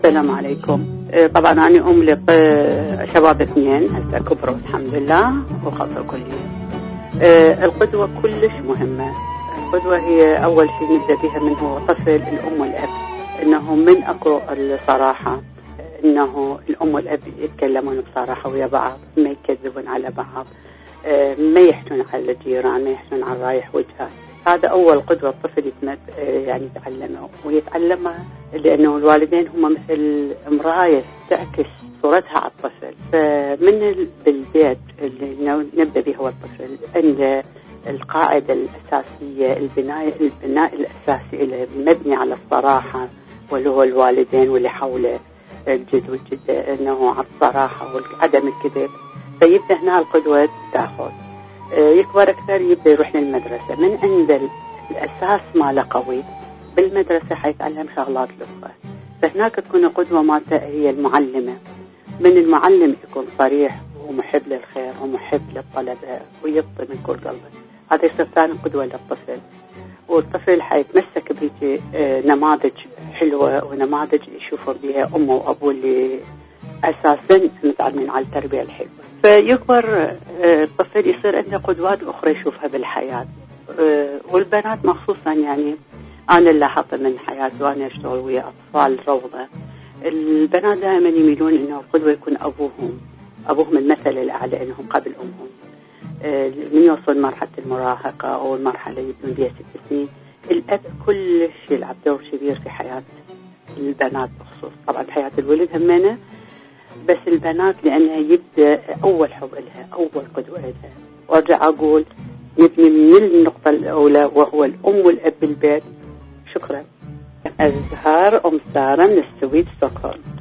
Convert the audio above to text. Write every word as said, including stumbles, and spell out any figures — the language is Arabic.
السلام عليكم. طبعا أنا أم لشباب اثنين هسه كبروا الحمد لله وخلصوا كلية. القدوة كلش مهمة. القدوة هي أول شيء نبدأ بها من هو طفل الأم والأب، إنه من أقرأ الصراحة، إنه الأم والأب يتكلمون بصراحة ويا بعض، ما يكذبون على بعض، ما يحتون على الجيران، ما يحتون على رايح وجهه. هذا أول قدوة الطفل يتمد يعني يتعلمه ويتعلمه، لأنه الوالدين هم مثل مراية تعكس صورتها على الطفل. فمن البيت اللي نبدأ به هو الطفل عند القاعدة الأساسية، البناء البناء الأساسي اللي مبني على الصراحة، واللي هو الوالدين واللي حوله الجد والجدة، إنه على الصراحة وعدم الكذب. فيبدأ هنا القدوة تأخذ، يكبر أكثر يبدأ يروح للمدرسة. من عند الأساس ماله قوي بالمدرسة حيتعلم شغلات لغة، فهناك تكون القدوة مالته هي المعلمة. من المعلم يكون صريح ومحب للخير ومحب للطلبة ويبطي من كل قلبه، هذا يصير ثاني قدوة للطفل. والطفل حيتمسك بيجي نماذج حلوة ونماذج يشوفوا بها أمه وأبوه اللي أساسا متعلمين على التربية الحلوة. فيكبر الطفل يصير عنده قدوات أخرى يشوفها بالحياة. والبنات مخصوصا، يعني أنا اللي لاحظت من حياتي وأنا أشتغل ويا أطفال روضة، البنات دائما يميلون إنه القدوة يكون أبوهم، أبوهم المثل الأعلى إنهم قبل أمهم. من يوصل مرحلة المراهقة أو المرحلة اللي يبدون بها ست سنين، الأب كل شيء يلعب دور كبير في حياة البنات بخصوص طبعا حياة الولد همنا، بس البنات لأنها يبدأ أول حب لها، أول قدوة لها. وأرجع أقول نبني من النقطة الأولى وهو الأم والأب بالبيت. شكرا. الزهار أم سارة من السويد ستوكهولم.